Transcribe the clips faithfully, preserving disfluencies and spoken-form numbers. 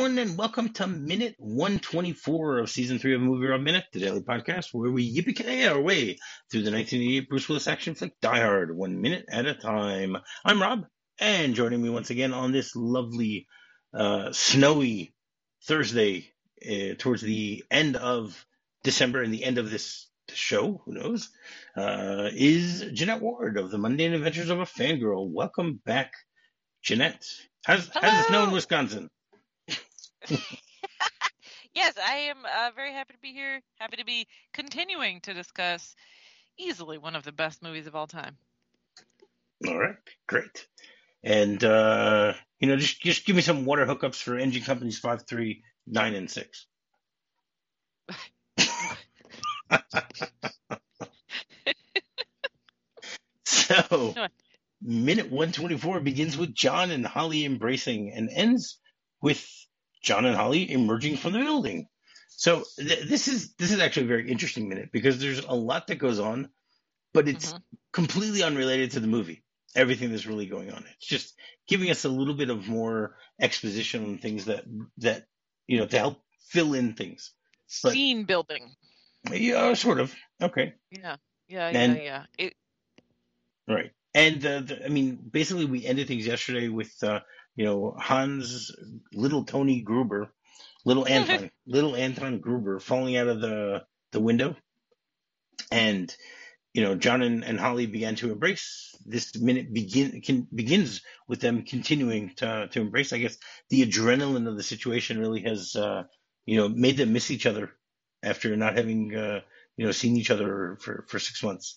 everyone, and welcome to minute one twenty-four of season three of Movie Rob Minute, the daily podcast where we yippee our way through the nineteen eighty-eight Bruce Willis action flick Die Hard, one minute at a time. I'm Rob, and joining me once again on this lovely, uh, snowy Thursday uh, towards the end of December and the end of this show, who knows, uh, is Jeanette Ward of the Mundane Adventures of a Fangirl. Welcome back, Jeanette. How's, how's the snow in Wisconsin? Yes, I am uh, very happy to be here. Happy to be continuing to discuss easily one of the best movies of all time. All right, great. And, uh, you know, just just give me some water hookups for engine companies five, three, nine, and six. So, minute one twenty-four begins with John and Holly embracing and ends with John and Holly emerging from the building. So th- this is this is actually a very interesting minute because there's a lot that goes on, but it's mm-hmm. completely unrelated to the movie. Everything that's really going on. It's just giving us a little bit of more exposition on things that that you know to help fill in things. But, Scene building. Yeah, sort of. Okay. Yeah. Yeah. And, yeah. Yeah. It... Right. And uh, the, I mean, basically, we ended things yesterday with. Uh, You know, Hans, little Tony Gruber, little Anton, little Anton Gruber falling out of the, the window. And, you know, John and, and Holly began to embrace. This minute begin can, begins with them continuing to, to embrace. I guess the adrenaline of the situation really has, uh, you know, made them miss each other after not having, uh, you know, seen each other for, for six months.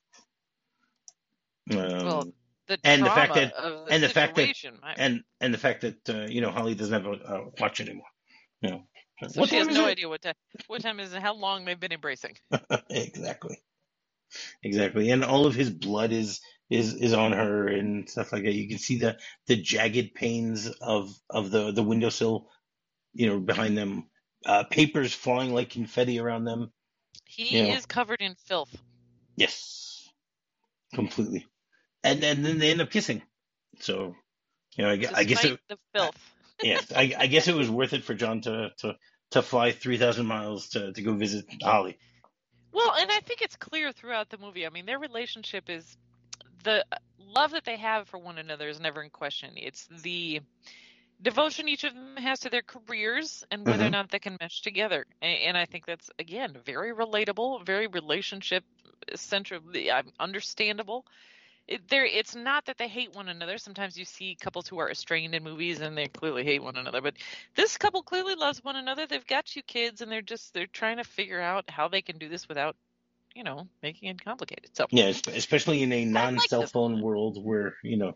Um, well, The and the fact that the and the fact that might... and and the fact that uh, you know Holly doesn't have a uh, watch anymore. You know, so she has no it? idea what time what time is it, how long they've been embracing. exactly, exactly, and all of his blood is is is on her and stuff like that. You can see the the jagged panes of of the the windowsill, you know, behind them. Uh, papers flying like confetti around them. He you know. is covered in filth. Yes, completely. And, and then they end up kissing. So, you know, I, I guess it. The filth. I, yeah, I, I guess it was worth it for John to to, to fly three thousand miles to, to go visit Holly. Well, and I think it's clear throughout the movie. I mean, their relationship is the love that they have for one another is never in question. It's the devotion each of them has to their careers and whether mm-hmm. or not they can mesh together. And, and I think that's, again, very relatable, very relationship centered, understandable. It, there, it's not that they hate one another. Sometimes you see couples who are estranged in movies and they clearly hate one another. But this couple clearly loves one another. They've got two kids and they're just they're trying to figure out how they can do this without, you know, making it complicated. So yeah, especially in a non-cell like phone world where you know.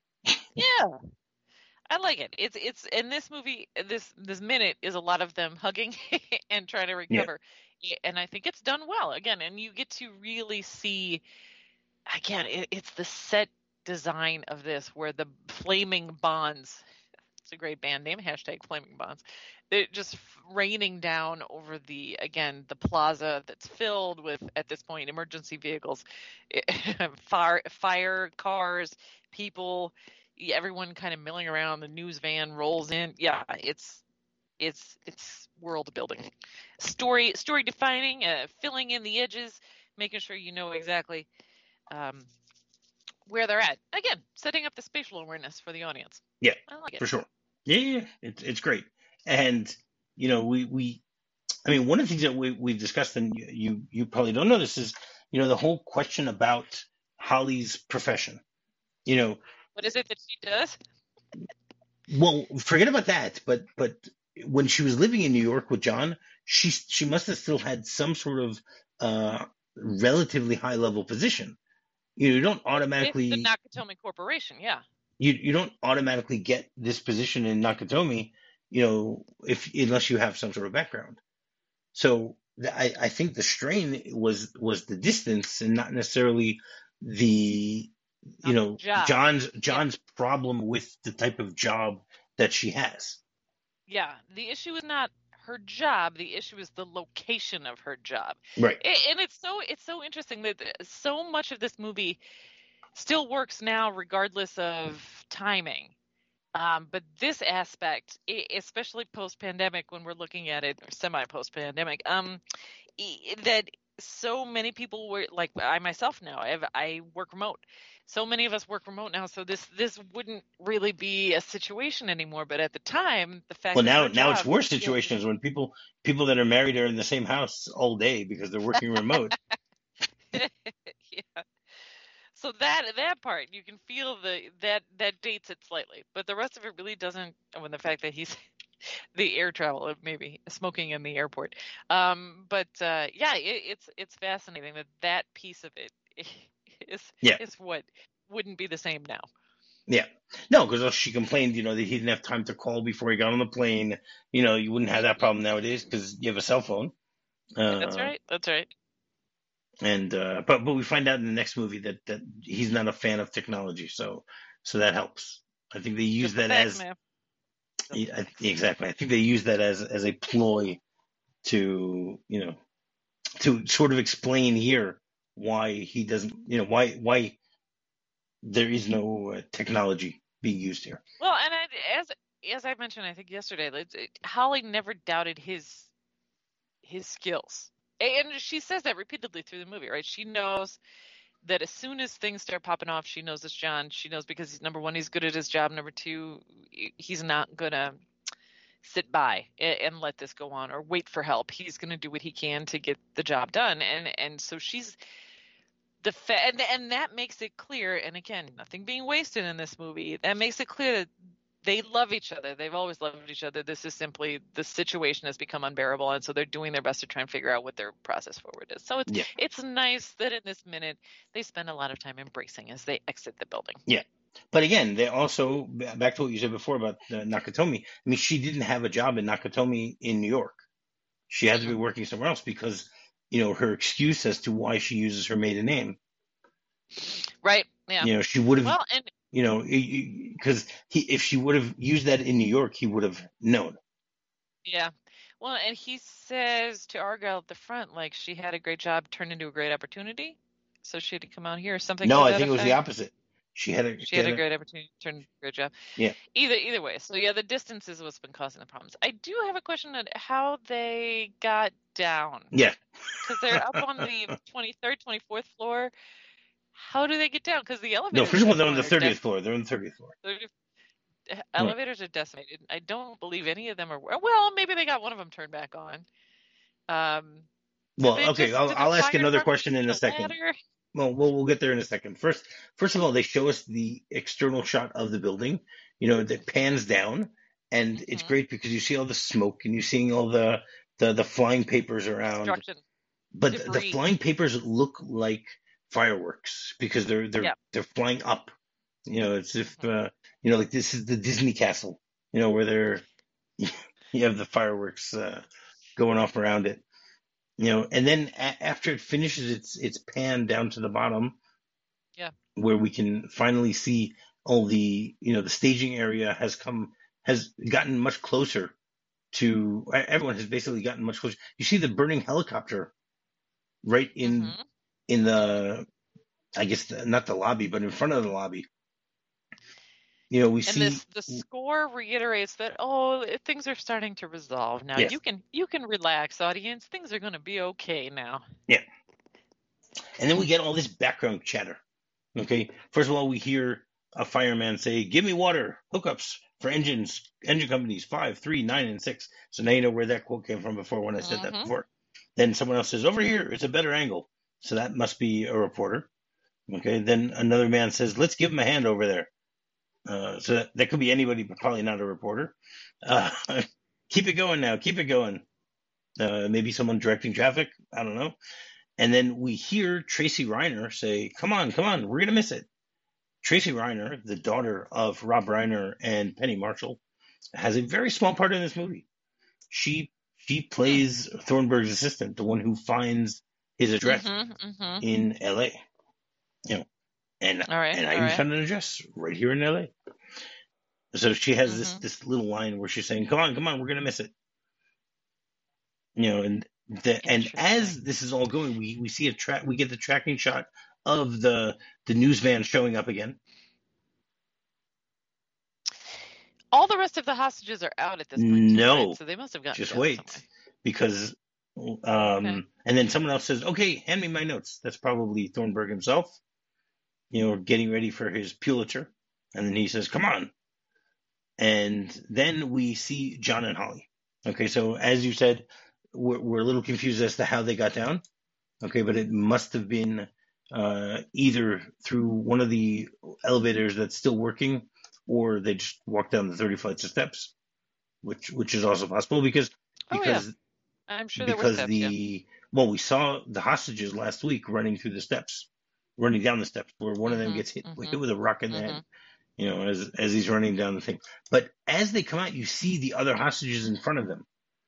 Yeah, I like it. It's it's in this movie. This this minute is a lot of them hugging and trying to recover, yeah. And I think it's done well. Again, and you get to really see. Again, it, it's the set design of this where the Flaming Bonds, it's a great band name, hashtag Flaming Bonds, they're just raining down over the, again, the plaza that's filled with, at this point, emergency vehicles, fire, fire cars, people, everyone kind of milling around, the news van rolls in. Yeah, it's it's it's world building. Story, story defining, uh, filling in the edges, making sure you know exactly Um, where they're at. Again, setting up the spatial awareness for the audience. Yeah, I like it. For sure. Yeah, yeah, it's it's great. And you know, we we, I mean, one of the things that we we've discussed, and you, you you probably don't know this, is you know the whole question about Holly's profession. You know, what is it that she does? Well, forget about that. But but when she was living in New York with John, she she must have still had some sort of uh, relatively high level position. You don't automatically with the Nakatomi Corporation, yeah. You you don't automatically get this position in Nakatomi, you know, if unless you have some sort of background. So the, I I think the strain was was the distance and not necessarily the you know job. John's John's yeah. problem with the type of job that she has. Yeah, the issue is not her job. The issue is the location of her job. Right. And it's so it's so interesting that so much of this movie still works now regardless of timing. Um, but this aspect, especially post-pandemic, when we're looking at it, or semi-post-pandemic, um, that so many people were like, I myself now, I have, I work remote. So many of us work remote now, so this this wouldn't really be a situation anymore. But at the time, the fact Well, that now her now it's job, worse she had to, situations when people people that are married are in the same house all day because they're working remote. yeah. So that that part you can feel the that that dates it slightly, but the rest of it really doesn't. When the fact that he's the air travel, maybe smoking in the airport, um, but uh, yeah, it, it's it's fascinating that that piece of it is Yeah, is what wouldn't be the same now. yeah. No, because she complained, you know, that he didn't have time to call before he got on the plane. You know, you wouldn't have that Mhm. problem nowadays because you have a cell phone. That's Uh, right. That's right. and uh, but but we find out in the next movie that that he's not a fan of technology, so so that helps. I think they use Just the that facts, as man. The yeah, facts. exactly. I think they use that as as a ploy to you know to sort of explain here why he doesn't you know why why there is no uh, technology being used here. Well, and I, as as I mentioned, I think yesterday, like, it- Holly never doubted his his skills. And she says that repeatedly through the movie, right? She knows that as soon as things start popping off, she knows it's John. She knows because he's number one, he's good at his job. Number two, he's not gonna sit by and let this go on or wait for help. He's gonna do what he can to get the job done. And and so she's the fa- and and that makes it clear. And again, nothing being wasted in this movie. That makes it clear that they love each other. They've always loved each other. This is simply the situation has become unbearable, and so they're doing their best to try and figure out what their process forward is. So it's Yeah, it's nice that in this minute they spend a lot of time embracing as they exit the building. yeah. But again, they also back to what you said before about uh, Nakatomi. I mean, she didn't have a job in Nakatomi in New York. She had to be Mm. working somewhere else because you know her excuse as to why she uses her maiden name. Right? Yeah. You know, she would have Well, and you know because he if she would have used that in New York, he would have known. yeah. Well, and he says to Argyle at the front, like she had a great job turned into a great opportunity, so she had to come out here, or something No, to I that think it was the effect. opposite. She had a She she had had a a great opportunity to turn into a great job. yeah Either either way. So yeah, the distance is what's been causing the problems. I do have a question on how they got down yeah. because they're up on the twenty-third, twenty-fourth floor. How do they get down? Because the No, elevators first at of all, that they're on the point are thirtieth def- floor. They're on the thirtieth floor. Right. elevators are decimated. I don't believe any of them are. Well, maybe they got one of them turned back on. Um, did Well, they okay. just I'll did the I'll ask fire another department question just in need a a second. ladder? Well, we'll we'll get there in a second. First, first of all, they show us the external shot of the building. You know, that pans down, and it's Mm-hmm. great because you see all the smoke and you're seeing all the the the flying papers around. Destruction, But the, the debris. flying papers look like fireworks because they're they're Yeah. they're flying up. You know, it's if Mm-hmm. uh, you know, like this is the Disney castle. You know, where they're you have the fireworks uh, going off around it. You know, and then a- after it finishes its its pan down to the bottom, Yeah. where we can finally see all the you know the staging area has come has gotten much closer to everyone has basically gotten much closer. You see the burning helicopter right in Mm-hmm. in Mm-hmm. the I guess the, not the lobby, but in front of the lobby. You know, we And see this the score reiterates that oh things are starting to resolve now. yes, You can you can relax, audience. Things are going to be okay now. yeah, and then we get all this background chatter. Okay, first of all, we hear a fireman say, "Give me water, hookups for engines, engine companies five, three, nine, and six." So now you know where that quote came from before when I said that Mm-hmm. before. Then someone else says, "Over here, it's a better angle." So that must be a reporter. Okay, then another man says, "Let's give him a hand over there." Uh, so that, that could be anybody, but probably not a reporter. Uh, keep it going now. Keep it going. Uh, maybe someone directing traffic. I don't know. And then we hear Tracy Reiner say, "Come on, come on, we're gonna miss it." Tracy Reiner, the daughter of Rob Reiner and Penny Marshall, has a very small part in this movie. She she Hmm. plays Thornburg's assistant, the one who finds his address Mm-hmm. Mm-hmm. in L A. You know, and All right. and I All even right. found an address right here in L A. So she has this Mm-hmm. this little line where she's saying, "Come on, come on, we're gonna miss it." You know, and the and Interesting. as this is all going, we we see a track, we get the tracking shot of the the news van showing up again. All the rest of the hostages are out at this point too, right? No, So they must have gotten just together some wait, way. because Okay. um, and then someone else says, "Okay, hand me my notes." That's probably Thornburg himself, you know, getting ready for his Pulitzer, and then he says, "Come on." And then we see John and Holly. Okay, so as you said, we're, we're a little confused as to how they got down. Okay, but it must have been uh, either through one of the elevators that's still working, or they just walked down the thirty flights of steps, which which is also possible because Oh yeah, because I'm sure there were because steps. Yeah. the well, we saw the hostages last week running through the steps, running down the steps, where one of them Mhm. gets hit hit Mhm. with a rock in the head, Mhm. you know, as as he's running down the thing. But as they come out, you see the other hostages in front of them.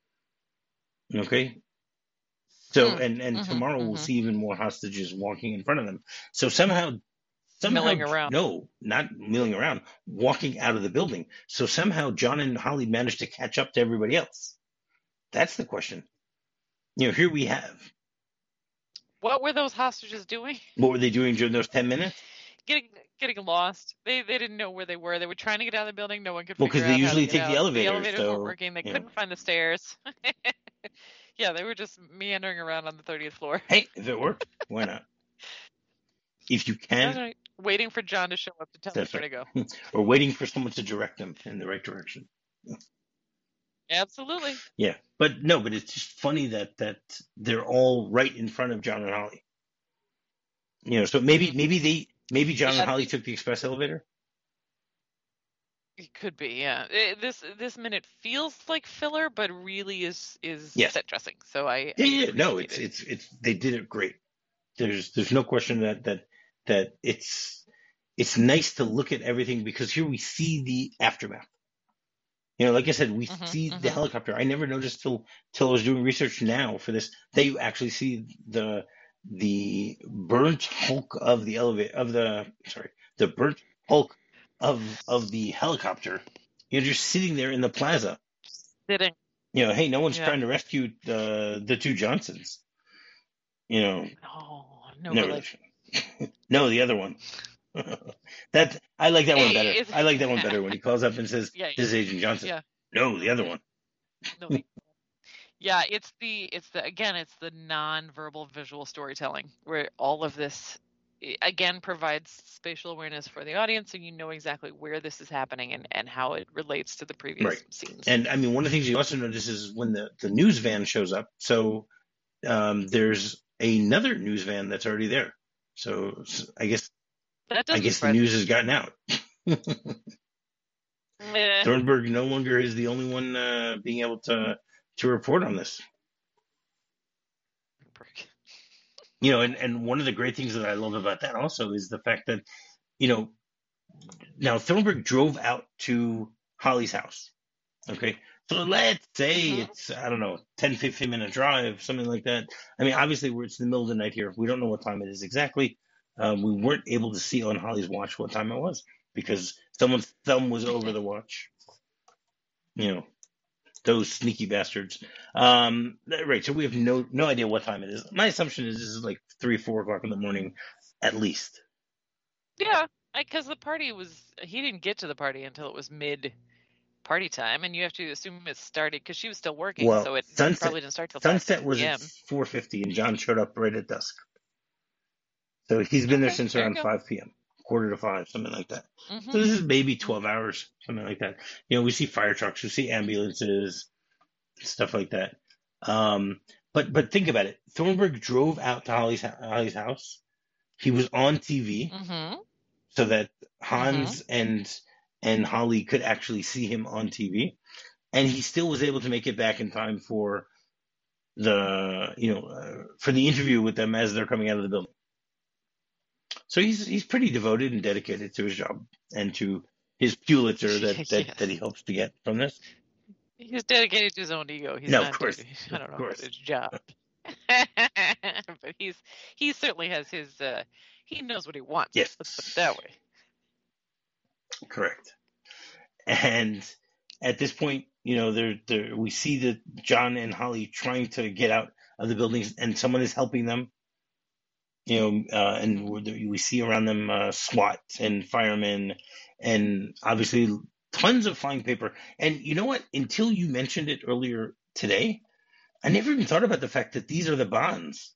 Okay, so Hmm. and and Mhm. tomorrow we'll Mhm. see even more hostages walking in front of them. So somehow somehow Milling around. no, not milling around, walking out of the building. So somehow John and Holly managed to catch up to everybody else. That's the question. You know, here we have. What were those hostages doing? What were they doing during those ten minutes? Getting getting lost. They they didn't know where they were. They were trying to get out of the building. No one could Well, figure because they out how to usually get take the out. The elevators, elevators weren't so working. They you know. couldn't find the stairs. Yeah, they were just meandering around on the thirtieth floor. Hey, if it worked, why not? If you That's can, right. Waiting for John to show up to tell them that's where right. to go. Or waiting for someone to direct them in the right direction. Absolutely. Yeah, but no, but it's just funny that that they're all right in front of John and Holly. You know, so maybe Mhm. maybe they maybe John and Yeah, Holly took the express elevator. it could be. Yeah. It, this this minute feels like filler, but really is is Yes. set dressing. So I Yeah, I yeah. No, appreciate it's it. it's it's they did it great. There's there's no question that that that it's it's nice to look at everything because here we see the aftermath. You know, like I said, we Mhm. see the Mhm. helicopter. I never noticed till till I was doing research now for this that you actually see the the burnt hulk of the elevator of the sorry the burnt hulk of of the helicopter. You're just sitting there in the plaza. Sitting. You know, hey, no one's Yeah. trying to rescue the the two Johnsons. You know, No, no no relation. relation. No, the other one. That I like that one better. It's, I like that one better when he calls up and says, yeah, "This is Agent Johnson." yeah. No, the other one. No, the yeah, it's the it's the again, it's the non-verbal visual storytelling where all of this i- again provides spatial awareness for the audience, and you know exactly where this is happening and and how it relates to the Right. previous scenes. And I mean, one of the things you also notice is when the, the news van shows up. So um, there's another news van that's already there. So I guess That I doesn't guess the surprise me. news has gotten out. Meh. Thornburg no longer is the only one uh, being able to to report on this. You know, and, and one of the great things that I love about that also is the fact that, you know, now Thornburg drove out to Holly's house. Okay. So let's say Mhm. it's, I don't know, ten, fifteen minute drive, something like that. I mean, obviously, we're, it's in the middle of the night here. We don't know what time it is exactly. Um, we weren't able to see on Holly's watch what time it was because someone's thumb was over the watch. You know, those sneaky bastards. Um, right. So we have no no idea what time it is. My assumption is this is like three, four o'clock in the morning, at least. Yeah, because the party was he didn't get to the party until it was mid party time, and you have to assume it started because she was still working, Well, so it sunset probably didn't start till five sunset was p at m. four fifty, and John showed up right at dusk. So he's been there Okay, since there you around go. five p m, quarter to five, something like that. So Mhm. this is maybe Mhm. twelve hours, something like that. You know, we see fire trucks, we see ambulances, stuff like that. Um, but but think about it. Thornburg drove out to Holly's Holly's house. He was on T V Mhm. so that Mhm. Hans and and Holly could actually see him on T V, and he still was able to make it back in time for the you know uh, for the interview with them as they're coming out of the building. So he's he's pretty devoted and dedicated to his job and to his Pulitzer that that that he Yes. hopes to get from this. He's dedicated to his own ego. He's No, of not course, dedicated, I of don't know about course, his job. But he's he certainly has his uh he knows what he wants. yes, Let's put it that way. correct. And at this point, you know, there there we see that John and Holly trying to get out of the buildings, and someone is helping them. You know, uh, and Mhm. we see around them uh, SWAT and firemen, and obviously tons of flying paper. And you know what? Until you mentioned it earlier today, I never even thought about the fact that these are the bonds.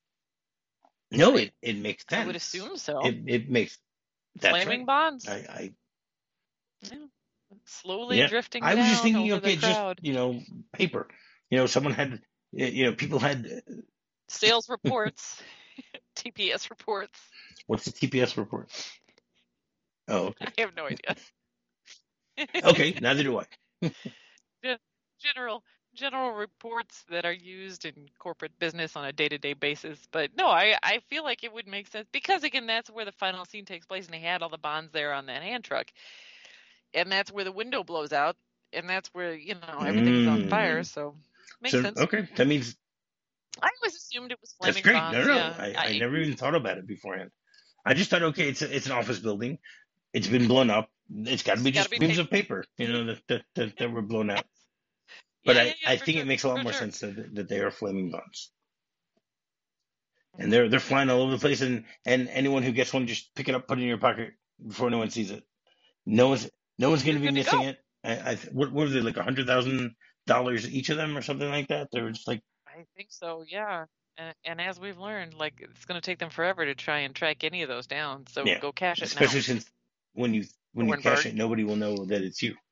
No, Right. it, it makes sense. I would assume so. It it makes that's Flaming right. bonds. I, I Yeah. Slowly yeah. drifting I was just down thinking, over okay, the just crowd. you know, paper. You know, someone had, you know, people had Sales reports, T P S reports. What's the T P S report? Oh, okay. I have no idea. Okay, neither do I. Gen- General general reports that are used in corporate business on a day-to-day basis. But no, I, I feel like it would make sense because, again, that's where the final scene takes place, and they had all the bonds there on that hand truck. And that's where the window blows out, and that's where, you know, everything's on fire. Mm. So makes So sense. okay, that means I always assumed it was that's flaming great. No, bonds. no, Yeah, I, I I, never even thought about it beforehand. I just thought, okay, it's a, it's an office building. It's been blown up. It's got to be It's gotta just be fumes paper. of paper, you know, that that, that, that were blown out. Yeah, But yeah, I, yeah, I for think sure, it makes a lot for more sure. sense that, that they are flaming bombs. And they're they're flying all over the place, and, and anyone who gets one, just pick it up, put it in your pocket before anyone sees it. No one's no one's going You're to be good to missing go. it. I, I what what are they, like a hundred thousand dollars each of them or something like that? They were just like, I think so, yeah. And, and as we've learned, like it's going to take them forever to try and track any of those down. So yeah, go cash it now, especially since when you when you cash Thornburg. it, nobody will know that it's you.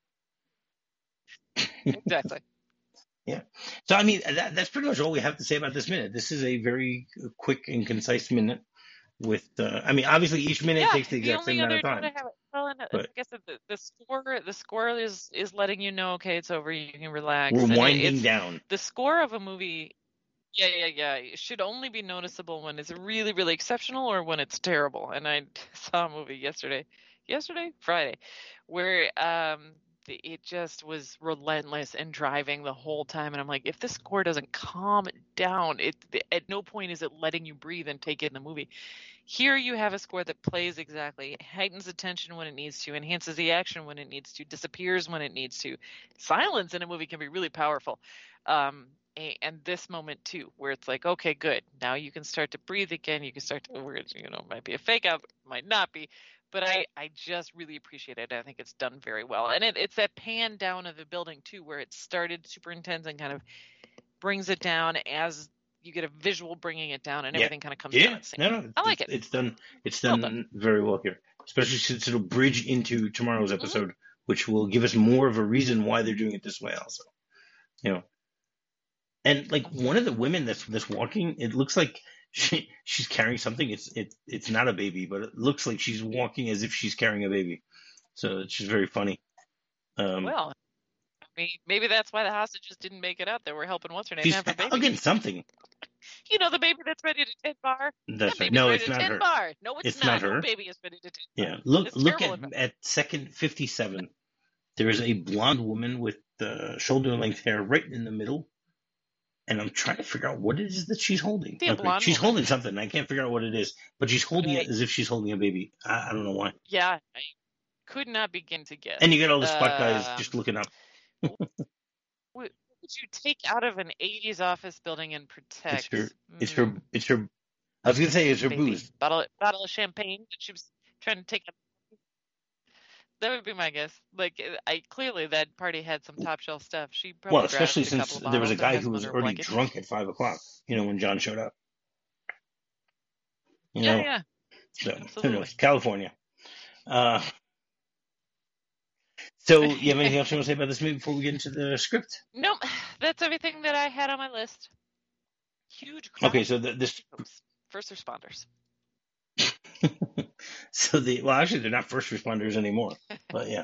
Exactly. Yeah. So I mean, that, that's pretty much all we have to say about this minute. This is a very quick and concise minute. With, uh, I mean, obviously each minute Yeah, takes the the exact same only amount other of note I time. have, well, and uh, But like I said, the, the score, the score is is letting you know, okay, it's over, you can relax, we're and it, winding it's down. the score of a movie. Yeah, yeah, yeah. It should only be noticeable when it's really, really exceptional or when it's terrible. And I saw a movie yesterday, yesterday, Friday, where um the- it just was relentless and driving the whole time. And I'm like, if this score doesn't calm down, it at no point is it letting you breathe and take in the movie. Here you have a score that plays exactly, heightens attention when it needs to, enhances the action when it needs to, disappears when it needs to. Silence in a movie can be really powerful. Um, a- and this moment too, where it's like, okay, good. Now you can start to breathe again. You can start to, where it's, you know, might be a fake out, might not be. But I, I just really appreciate it. I think it's done very well. And it, it's that pan down of the building too, where it started super intense and kind of brings it down as you get a visual bringing it down, and Yeah. everything kind of comes Yeah. down at the same No, time. no, I like it's, it. it's done. It's Well done, done. very well here, especially since it'll bridge into tomorrow's Mm-hmm. episode, which will give us more of a reason why they're doing it this way, also. You know, and like one of the women that's that's walking, it looks like she she's carrying something. It's it it's not a baby, but it looks like she's walking as if she's carrying a baby. So it's just very funny. Um, Well, I mean, maybe that's why the hostages didn't make it out. They were helping what's her name she's have her baby. hugging something. You know, the baby that's ready to ten bar. That's That right. baby's No, ready it's to not ten her. bar. No, it's, It's not not. her. No baby is ready to ten Yeah. bar. Look It's look at terrible enough. at second fifty-seven. There is a blonde woman with uh, shoulder length hair right in the middle, and I'm trying to figure out what it is that she's holding. See a Okay, blonde she's woman. holding something. I can't figure out what it is, but she's holding Right. it as if she's holding a baby. I, I don't know why. Yeah, I could not begin to guess. And you get all the spot guys Um, just looking up. what would you take out of an eighties office building and protect? It's her. It's her. Mm, It's her. I was gonna say it's her baby. booze. Bottle, bottle of champagne that she was trying to take out. That would be my guess. Like, I clearly that party had some top shelf stuff. She probably Well, grabbed especially a couple since of there was a bottles and guy has who them was under her already blanket. drunk at five o'clock. You know when John showed up. You Yeah, know. yeah, So who absolutely. knows? California. Uh, so you have anything else you want to say about this movie before we get into the script? Nope, that's everything that I had on my list. Huge crowd. Okay, so the, this. Oops. First responders. So the well, actually, they're not first responders anymore. But yeah.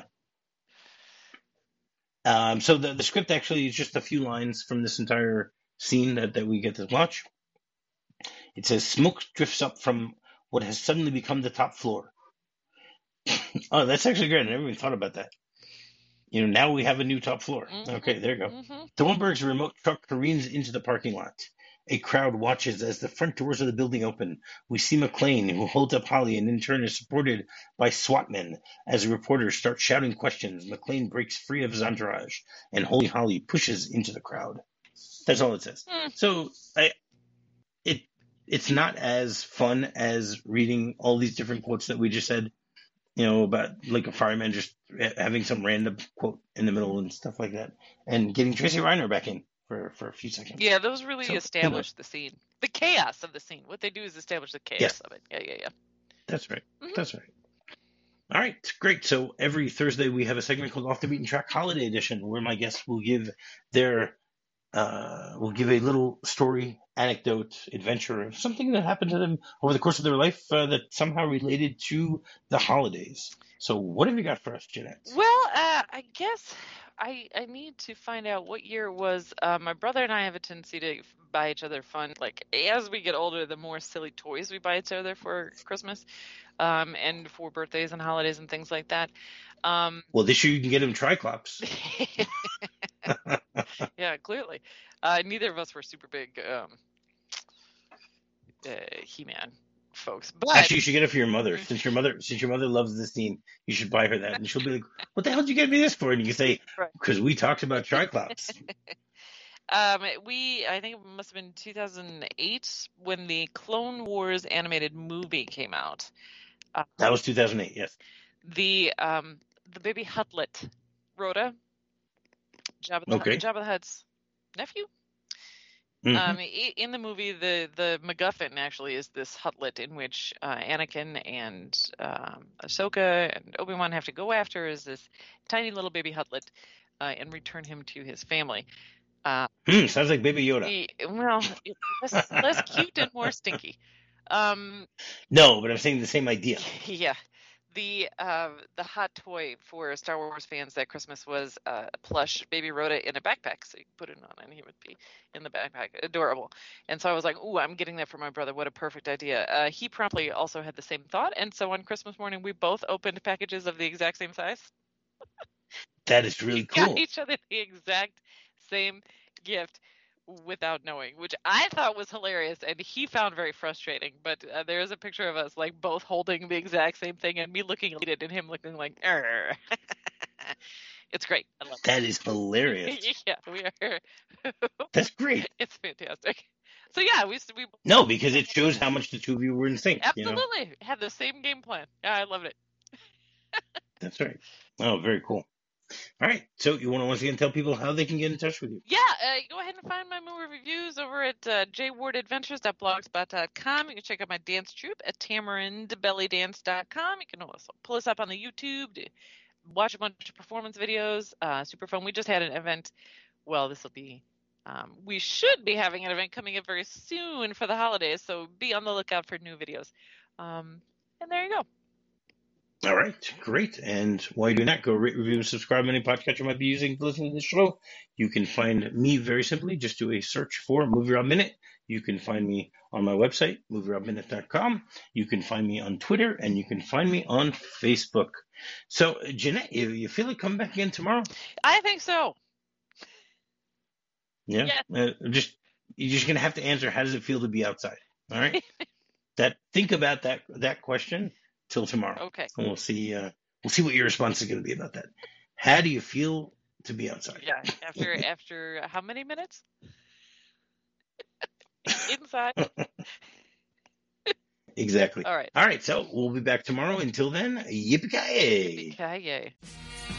Um, so the the script actually is just a few lines from this entire scene that, that we get to watch. It says, "Smoke drifts up from what has suddenly become the top floor." Oh, that's actually great. I never even thought about that. You know, now we have a new top floor. Mm-hmm. Okay, there you go. Mm-hmm. Thornburg's remote truck careens into the parking lot. A crowd watches as the front doors of the building open. We see McClane, who holds up Holly and in turn is supported by SWAT men. As reporters start shouting questions, McClane breaks free of his entourage, and Holy Holly pushes into the crowd. That's all it says. Mm. So I, it it's not as fun as reading all these different quotes that we just said you know, about like a fireman just having some random quote in the middle and stuff like that, and getting Tracy Reiner back in for, for a few seconds. Yeah, those really So, establish the scene, the chaos of the scene. What they do is establish the chaos yes, of it. Yeah, yeah, yeah. that's right. Mm-hmm. That's right. All right, great. So every Thursday we have a segment called Off the Beaten Track Holiday Edition, where my guests will give their uh, will give a little story, anecdote, adventure, something that happened to them over the course of their life uh, that somehow related to the holidays. So what have you got for us, Jeanette? Well, uh, I guess I I need to find out what year it was. Uh, my brother and I have a tendency to buy each other fun. Like as we get older, the more silly toys we buy each other for Christmas, um, and for birthdays and holidays and things like that. Um, well, this year you can get him Triclops. Yeah, clearly. Uh, neither of us were super big um, uh, He-Man folks, but actually, you should get it for your mother. Since your mother, since your mother loves this scene, you should buy her that, and she'll be like, "What the hell did you get me this for?" And you can say, "Because we talked about Triclops." um, we, I think it must have been two thousand eight when the Clone Wars animated movie came out. Uh, that was two thousand eight. Yes. The um, the baby Hutlet, Rhoda, Jabba the, okay. Jabba the Hutt's nephew. Mm-hmm. Um, in the movie, the, the MacGuffin actually is this Hutlet in which uh, Anakin and um, Ahsoka and Obi-Wan have to go after is this tiny little baby Hutlet uh, and return him to his family. Uh, mm, sounds like Baby Yoda. He, well, less, less cute and more stinky. Um, no, but I'm saying the same idea. Yeah. The uh, the hot toy for Star Wars fans that Christmas was uh, a plush Baby Yoda in a backpack, so you could put it on and he would be in the backpack. Adorable. And so I was like, ooh, I'm getting that for my brother. What a perfect idea. Uh, he promptly also had the same thought, and so on Christmas morning, we both opened packages of the exact same size. That is really we cool. Got each other the exact same gift without knowing, which I thought was hilarious and he found very frustrating. But uh, there is a picture of us like both holding the exact same thing and me looking at it and him looking like, Arr. It's great. I love that. That is hilarious. Yeah, we are. That's great. It's fantastic. So yeah, we we no because it shows how much the two of you were in sync. Absolutely, you know? Had the same game plan. Yeah, I loved it. That's right. Oh, very cool. All right. So you want to once again tell people how they can get in touch with you? Yeah, uh, go ahead and find my movie reviews over at uh, j ward adventures dot blogspot dot com. You can check out my dance troupe at tamarind belly dance dot com. You can also pull us up on the YouTube to watch a bunch of performance videos. Uh, super fun. We just had an event. Well, this will be, um, we should be having an event coming up very soon for the holidays, so be on the lookout for new videos. Um, and there you go. All right, great. And while you're doing that, go rate, review, and subscribe on any podcast you might be using to listen to this show. You can find me very simply. Just do a search for Movie Rob Minute. You can find me on my website, movie rob minute dot com. You can find me on Twitter, and you can find me on Facebook. So, Jeanette, you, you feel like coming back again tomorrow? I think so. Yeah? yeah. Uh, just You're just going to have to answer, how does it feel to be outside? All right? that Think about that that question till tomorrow. Okay. And we'll see uh, we'll see what your response is going to be about that. How do you feel to be outside? Yeah. After after how many minutes? Inside. Exactly. All right. All right. So we'll be back tomorrow. Until then, yippee-ki-yay. Yippee-ki-yay.